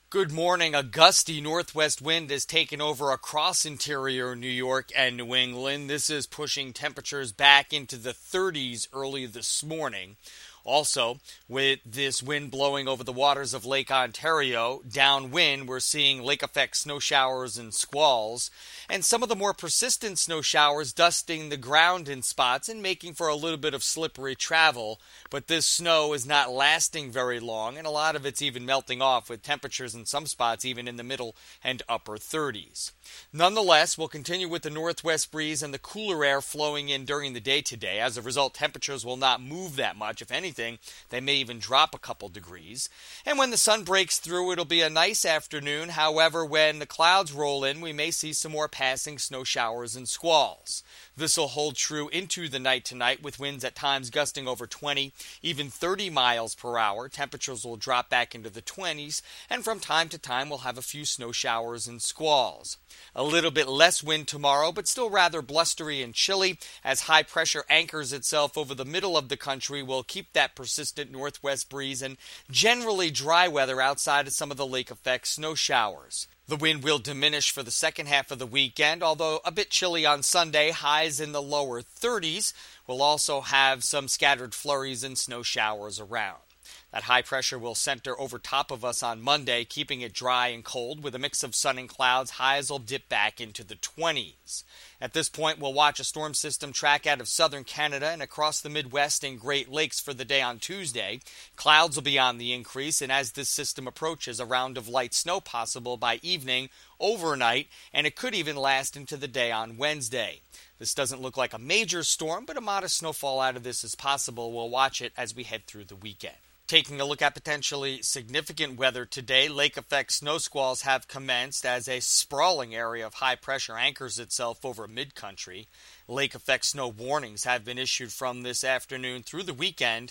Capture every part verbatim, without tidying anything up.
Good morning. A gusty northwest wind has taken over across interior New York and New England. This is pushing temperatures back into the thirties early this morning. Also, with this wind blowing over the waters of Lake Ontario, downwind, we're seeing lake effect snow showers and squalls, and some of the more persistent snow showers dusting the ground in spots and making for a little bit of slippery travel. But this snow is not lasting very long, and a lot of it's even melting off, with temperatures in some spots even in the middle and upper thirties. Nonetheless, we'll continue with the northwest breeze and the cooler air flowing in during the day today. As a result, temperatures will not move that much. If anything, they may even drop a couple degrees. And when the sun breaks through, it'll be a nice afternoon. However, when the clouds roll in, we may see some more passing snow showers and squalls. This will hold true into the night tonight, with winds at times gusting over twenty, even thirty miles per hour. Temperatures will drop back into the twenties, and from time to time we'll have a few snow showers and squalls. A little bit less wind tomorrow, but still rather blustery and chilly, as high pressure anchors itself over the middle of the country. Will keep that persistent northwest breeze and generally dry weather outside of some of the lake effect snow showers. The wind will diminish for the second half of the weekend, although a bit chilly on Sunday, highs in the lower thirties. We'll also have some scattered flurries and snow showers around. That high pressure will center over top of us on Monday, keeping it dry and cold with a mix of sun and clouds. Highs will dip back into the twenties. At this point, we'll watch a storm system track out of southern Canada and across the Midwest and Great Lakes for the day on Tuesday. Clouds will be on the increase, and as this system approaches, a round of light snow possible by evening, overnight, and it could even last into the day on Wednesday. This doesn't look like a major storm, but a modest snowfall out of this is possible. We'll watch it as we head through the weekend. Taking a look at potentially significant weather today, lake effect snow squalls have commenced as a sprawling area of high pressure anchors itself over mid-country. Lake effect snow warnings have been issued from this afternoon through the weekend,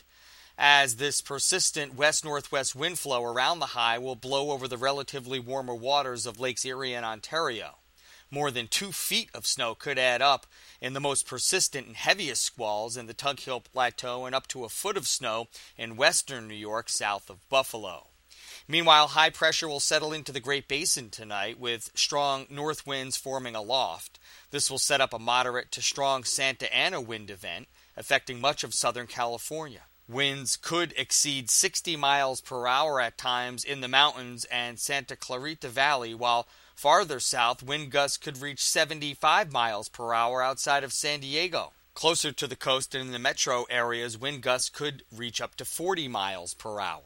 as this persistent west-northwest wind flow around the high will blow over the relatively warmer waters of Lakes Erie and Ontario. More than two feet of snow could add up in the most persistent and heaviest squalls in the Tug Hill Plateau, and up to a foot of snow in western New York south of Buffalo. Meanwhile, high pressure will settle into the Great Basin tonight, with strong north winds forming aloft. This will set up a moderate to strong Santa Ana wind event affecting much of Southern California. Winds could exceed sixty miles per hour at times in the mountains and Santa Clarita Valley, while farther south, wind gusts could reach seventy-five miles per hour outside of San Diego. Closer to the coast and in the metro areas, wind gusts could reach up to forty miles per hour.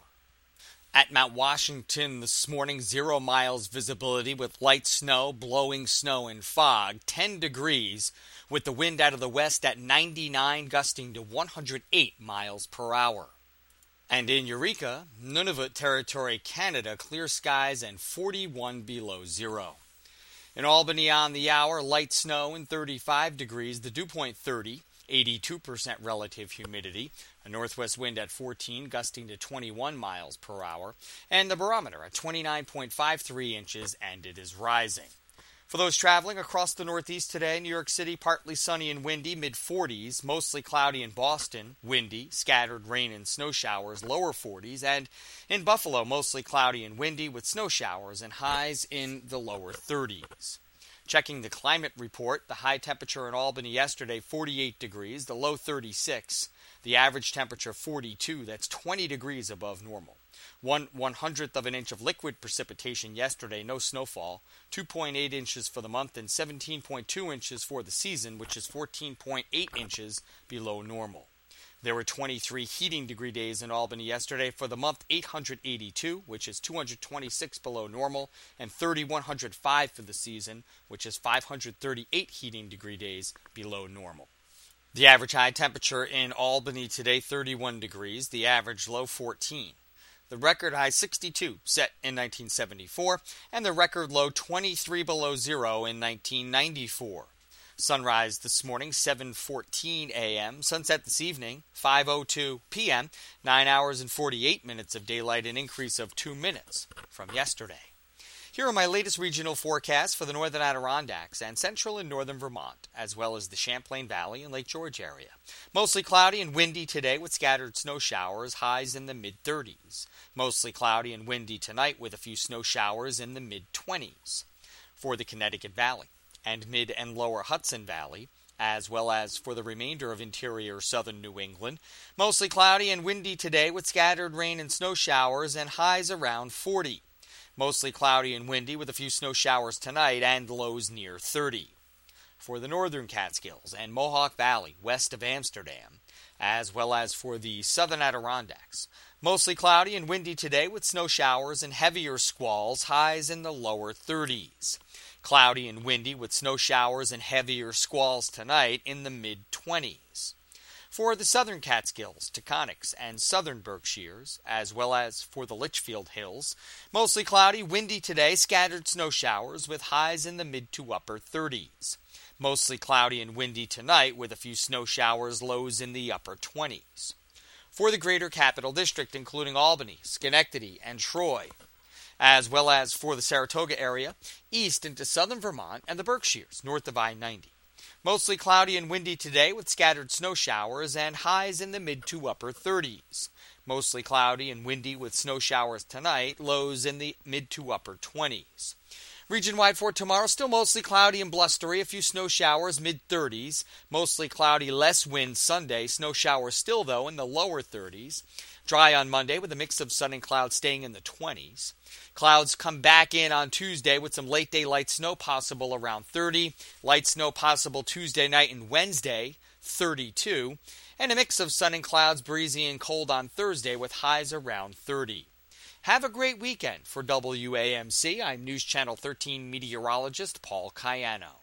At Mount Washington this morning, zero miles visibility with light snow, blowing snow and fog, ten degrees, with the wind out of the west at ninety-nine, gusting to one hundred eight miles per hour. And in Eureka, Nunavut Territory, Canada, clear skies and forty-one below zero. In Albany on the hour, light snow and thirty-five degrees, the dew point thirty, eighty-two percent relative humidity, a northwest wind at fourteen, gusting to twenty-one miles per hour, and the barometer at twenty-nine point five three inches, and it is rising. For those traveling across the Northeast today, New York City, partly sunny and windy, mid forties, mostly cloudy in Boston, windy, scattered rain and snow showers, lower forties, and in Buffalo, mostly cloudy and windy with snow showers and highs in the lower thirties. Checking the climate report, the high temperature in Albany yesterday, forty-eight degrees, the low thirty-six, the average temperature forty-two, that's twenty degrees above normal. One one hundredth of an inch of liquid precipitation yesterday, no snowfall, two point eight inches for the month, and seventeen point two inches for the season, which is fourteen point eight inches below normal. There were twenty-three heating degree days in Albany yesterday. For the month, eight hundred eighty-two, which is two hundred twenty-six below normal, and three thousand one hundred five for the season, which is five hundred thirty-eight heating degree days below normal. The average high temperature in Albany today, thirty-one degrees, the average low fourteen. The record high sixty-two set in nineteen seventy-four, and the record low twenty-three below zero in nineteen ninety-four. Sunrise this morning, seven fourteen a.m. Sunset this evening, five oh two p.m. nine hours and forty-eight minutes of daylight, an increase of two minutes from yesterday. Here are my latest regional forecasts for the northern Adirondacks and central and northern Vermont, as well as the Champlain Valley and Lake George area. Mostly cloudy and windy today with scattered snow showers, highs in the mid-thirties. Mostly cloudy and windy tonight with a few snow showers in the mid-twenties. For the Connecticut Valley and mid and lower Hudson Valley, as well as for the remainder of interior southern New England, mostly cloudy and windy today with scattered rain and snow showers and highs around forty. Mostly cloudy and windy with a few snow showers tonight and lows near thirty. For the northern Catskills and Mohawk Valley west of Amsterdam, as well as for the southern Adirondacks, mostly cloudy and windy today with snow showers and heavier squalls, highs in the lower thirties. Cloudy and windy with snow showers and heavier squalls tonight in the mid-twenties. For the southern Catskills, Taconics, and southern Berkshires, as well as for the Litchfield Hills, mostly cloudy, windy today, scattered snow showers with highs in the mid to upper thirties. Mostly cloudy and windy tonight with a few snow showers, lows in the upper twenties. For the greater Capital District, including Albany, Schenectady, and Troy, as well as for the Saratoga area, east into southern Vermont and the Berkshires, north of I ninety. Mostly cloudy and windy today with scattered snow showers and highs in the mid to upper thirties. Mostly cloudy and windy with snow showers tonight, lows in the mid to upper twenties. Region-wide for tomorrow, still mostly cloudy and blustery, a few snow showers, mid-thirties. Mostly cloudy, less wind Sunday, snow showers still, though, in the lower thirties. Dry on Monday with a mix of sun and clouds staying in the twenties. Clouds come back in on Tuesday with some late-day light snow possible around thirty. Light snow possible Tuesday night and Wednesday, thirty-two. And a mix of sun and clouds, breezy and cold on Thursday with highs around thirty. Have a great weekend. For W A M C, I'm News Channel thirteen meteorologist Paul Cayano.